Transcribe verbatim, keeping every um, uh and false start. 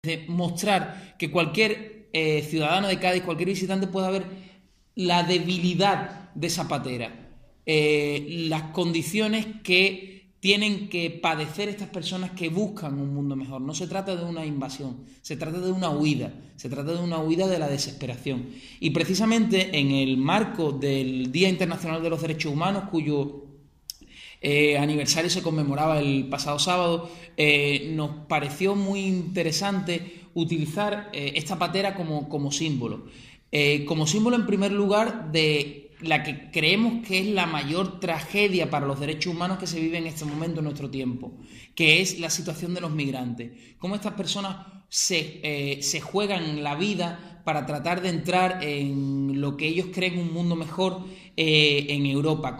de mostrar que cualquier eh, ciudadano de Cádiz, cualquier visitante pueda ver la debilidad de esa patera, eh, las condiciones que tienen que padecer estas personas que buscan un mundo mejor. No se trata de una invasión, se trata de una huida, se trata de una huida de la desesperación. Y precisamente en el marco del Día Internacional de los Derechos Humanos, cuyo Eh, aniversario se conmemoraba el pasado sábado, eh, nos pareció muy interesante utilizar eh, esta patera como, como símbolo. Eh, como símbolo, en primer lugar, de la que creemos que es la mayor tragedia para los derechos humanos que se vive en este momento en nuestro tiempo, que es la situación de los migrantes. Cómo estas personas se, eh, se juegan la vida para tratar de entrar en lo que ellos creen un mundo mejor eh, en Europa.